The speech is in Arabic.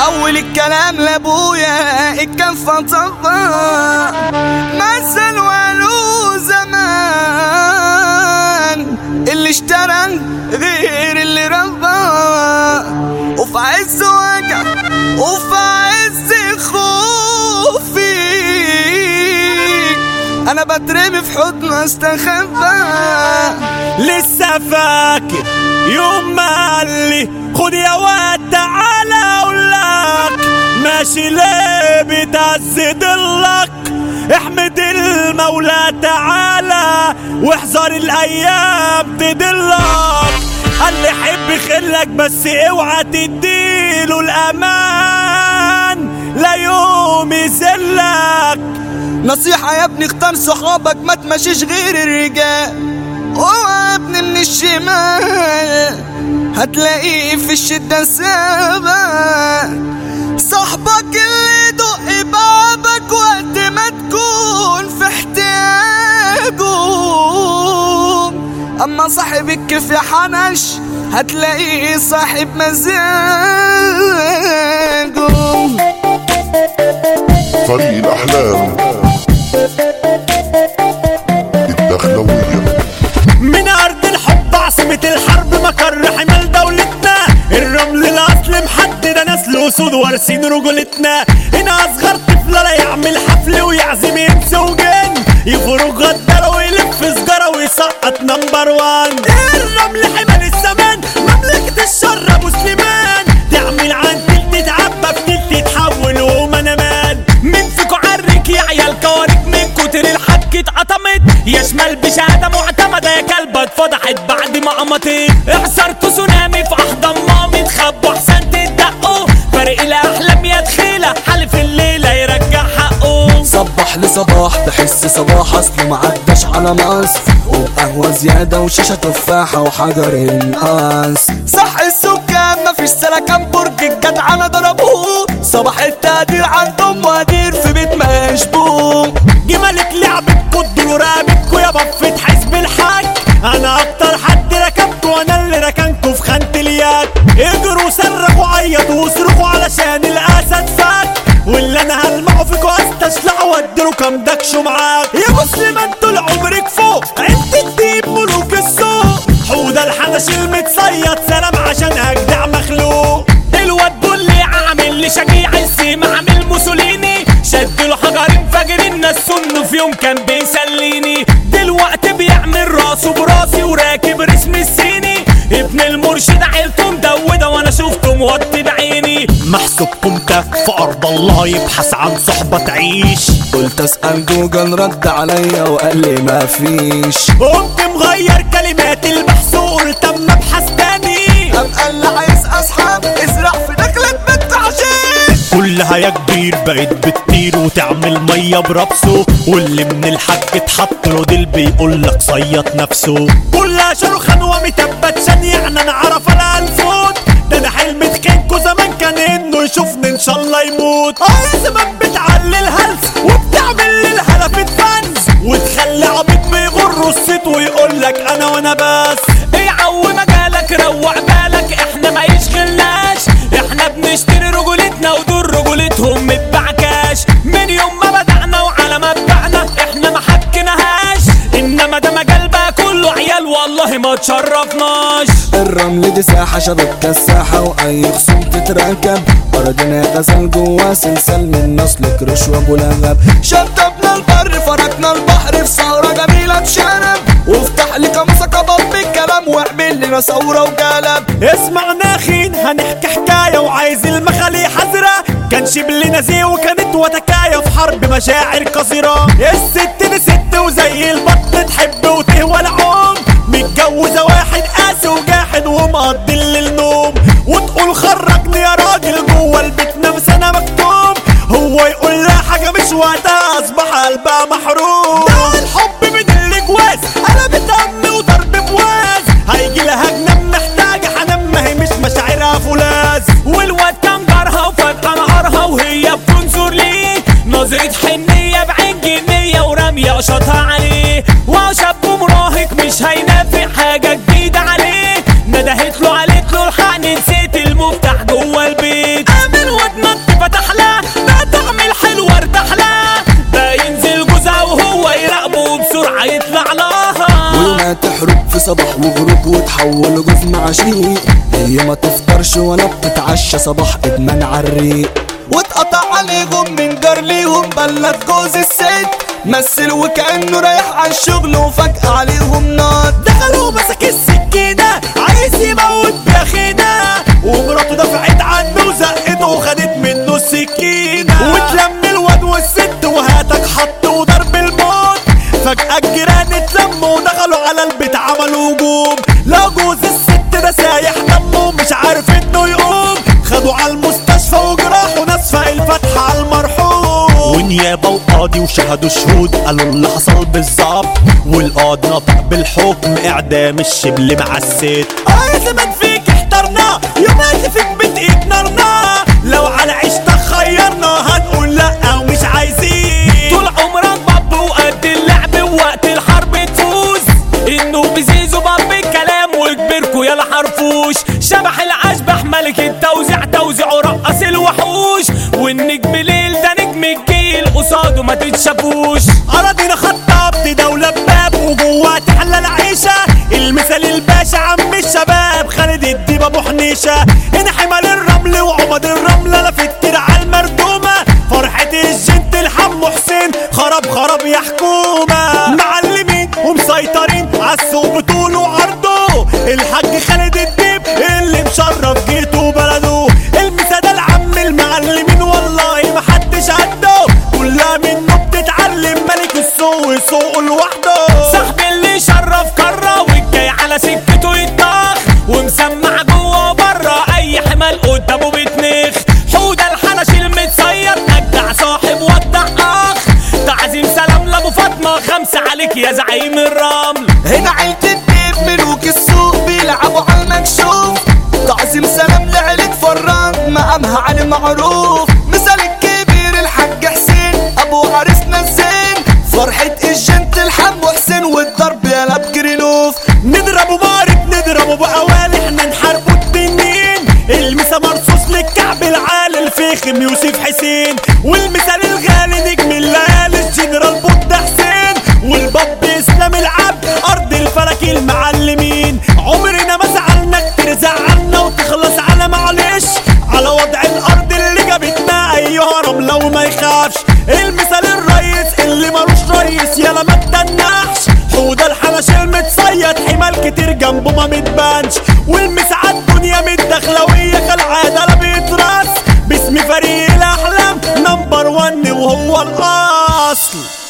حول الكلام لابويا الكفة طبع مثل وقالوا زمان اللي اشترى غير اللي ربى، وفي عز وجع وفي عز خوفي انا بترمي في حضن استخبى. لسه فاكر يوم ما قالي خد يا واد تعالى اقولك ماشي ليه بتعز ضلك، احمد المولى تعالى واحذر الايام تدلك. قال لي حب خلك بس اوعى تديله الامان لا يوم يذلك. نصيحة يا ابني اختار صحابك ما تمشيش غير الرجال، اوعى ابني من الشمال هتلاقيه في الشدة سابك. صاحبك اللي يدق بابك وقت ما تكون في احتياجه، اما صاحب الكيف يا حنش هتلاقيه صاحب مزاجه. فريق الأحلام الدخلوية من أرض الحب عاصمة الحرب مقر حمال دولتنا، الرمل الأصل محدد نسل وسود وارثين رجولتنا. هنا أصغر طفل لا يعمل حفل ويعزم ينس وجن، يفرق غدر ويلف سجارة ويسقط نمبر وان. الرمل حمال الزمان مملكة الشر أبو سليمان، تعمل عن تلت تتعبى في تلت تتحول ومنامان. من فيكو عرك يا عيال كوارك من كتر الحك اتقطمت، يا شمال بشهادة معتمدة يا كلبة اتفضحت بعد ما قمطت. احصرتوا تسونامي في احضان مامي تخبوا احسن تدقوا، فريق الاحلام يا دخيلة حلف الليلة يرجع حقه. صبح لصباح بحس صباح اصله معداش على مصر، وقهوة زيادة وشاشة تفاحة وحجر الناس. صح السكان مفيش سلكان برج الجدعنة ضربوه، صباح التقدير عندهم مقادير في بيت مشبوه. جمالك لعبتكوا ادوا رقبتكوا يا بفة حزب الحاج، انا اكتر حد ركبكوا وانا اللي ركنكوا في خانة اليد. اجروا صرخوا عيطوا واصرخوا علشان الاسد فات، واللي انا هلمعوا فيكوا استشلعوا واديله كام دكشوا معاك. يا مسلمان طول عمرك فوق انت تجيب ملوك السوق، حوده الحنش المتصيد سلام عشان اجدع مخلوق. الواد بولي عامل لي شجيع السيم عامل موسوليني، شدله حجرين فاجرين نسونه في يوم كان بيسليني. دلوقتي بيعمل راسه براسي وراكب رسم الصيني، ابن المرشد عيلته مدوده وانا شفته موطي بعيني. محسوبكم ده في ارض الله يبحث عن صحبه تعيش، قلت اسال جوجل رد عليا وقال لي مفيش. قمت مغير كلمات البحث وقلت اما ابحث تاني، قام قال لي عايز اصحاب ازرع في دخلة بنت عشيش. كلها يا كبير بقت بتطير وتعمل ميه بربسه، واللي من الحاج اتحط له ديل بيقولك صيط نفسه. كلها شرخان ومتبت شان يعني انا عرف انا الفوت، ده انا حلمت كينكو زمان كان انه يشوفني ان شاء الله يموت. زمان بتعلي الهلس وبتعمل للهلف الفنز، وتخلي عبيط بيغر الصيت ويقولك انا وانا بس. ايه عو مجالك روع بالك احنا ما يشغلناش، احنا بنشتري رجولتنا ودول رجولتهم متبعكاش. من يوم ما بدأنا وعلى مبدأنا احنا ما حكناهاش، انما ده مجال بقى كله عيال والله ما تشرفناش. الرمل دي ساحة شبكة الساحة واي خصوم تتركب، ارضنا غزل جوا سلسال من نسلك رشوة ابو لهب. شطبنا البر فرقنا البحر في ثورة جميلة بشنب، وافتح لي قاموسك كباب بالكلام واعمل لنا ثورة وقلب. اسمع ناخين هنحكي حكاية وعايز المخالي حذرة، كان شبل نزيه وكانت وتكاية في حرب مشاعر قصيرة. الست دي ست وزي البط تحب وتهوى العوم، متجوزة واحد قاسي وجاحد ومقضي الليل نوم، وتقول خرجني يا راجل جوه البيت نفس انا مكتوم، هو يقول لها حاجة مش وقتها اصبح قلبها محروم. ده الحب من الجواز قلبت امي وضرب بواز، هيجي لها جنان محتاجة حنان ما هي مش مشاعرها فولاذ. والواد كان جارها وفجأة نهارها وهي بتنظر ليه، نظرة حنية بعين جنية ورمية قشطها عليه. وشاب مراهق مش هينافق حاجة جديدة عليه، ندهت له قالت له الحقني نسيت المفتاح جوه البيت. قام الواد صباح وغروب وتحول جوف مع شيء، هي ما تفطرش ولا بتتعشى صباح ادمان عالريق. واتقطع عليهم من جار ليهم بلد جوز الست، مثل وكأنه رايح على الشغل وفجأة عليهم نار. دخلوا مسك السكينة عايز يموت بأخينا، ومراته دفعت عنه وزقته وخدت منه السكينة، واتلم الواد والست وهاتك حط وضرب الموت. فجأة الجيران اتلموا ودخلوا على البيت عملوا هجوم، لو جوز الست ده سايح دمه مش عارف انه يقوم. خدوا على المستشفى وجراحوا ناس فاق الفتحة على المرحوم، ونيابة وقاضي وشهدوا شهود قالوا اللي حصل بالظبط، والقاضي نطق بالحكم اعدام الشبل مع الست. يا زمان فيك احترنا يومات فيك بتقيد نارنا، لو على عيشتك خيرنا هنقول لا ومش عايزين. طول عمرك باب وقد اللعب ووقت الحرب تفوز، انه بزيزو باب الكلام وكبركوا يا الحرفوش. شبح الاشبح ملك التوزيع توزيعه رقص الوحوش، والنجم ليل ده نجم الجيل قصاده ما تتشافوش. اراضينا خطبت دولة باب وجوه تحلى العيشة، المثال الباشا عم الشباب خالد الديب ابو حنيشة. هنا حمال الرمل وعمد الرملة لفت ترعى المردومة، فرحة الجنت الحم حسين خرب خرب يا حكومة. معلمين ومسيطرين عالسوق بطوله وعرضه، الحاج خالد الديب اللي مشرف جيته وبلده. المثال العم المعلمين والله محدش قده، كلها منه بتتعلم ملك السوق سوقه لوحده. صاحب اللي شرف كرة والجاي على سكته يتطخ، ومسمع جوه وبره اي حمال قدامه بتنخ. حودة الحنش المتصير اجدع صاحب ودع اخ، تعظيم سلام لابو فاطمة 5 عليك يا زعيم الرمل. هنا عيلة الديب ملوك السوق بيلعبوا على المكشوف، تعظيم سلام لعيلة فران مقامها علي معروف. مثال الكبير الحاج حسين ابو عريسنا الزين، فرحة الجنت الحم حسين والضرب يا لاب جرينوف. نضربوا مارد نضربوا بقوالي احنا نحاربوا التنين، المسا مرصوص للكعب العالي الفخم يوسف حسين، والمثال الغالي نجم الليالي الجنرال بود حسين، والباب اسلام العبد ارض الفلك المعلمين. عمرنا ما زعلنا كتير زعلنا وتخلص على معلش، على وضع الارض اللي جابتنا ايها رملة وما يخافش. المثال الرئيس اللي ملوش رئيس يلا ما تدنحش، حودة الحنش المتصيد حمال كتير جنبه ما متبانش، والمساعات الدنيا متدخلوية كالعادة لا بيتراس، باسم فريق الاحلام نمبر 1 وهو الاصل.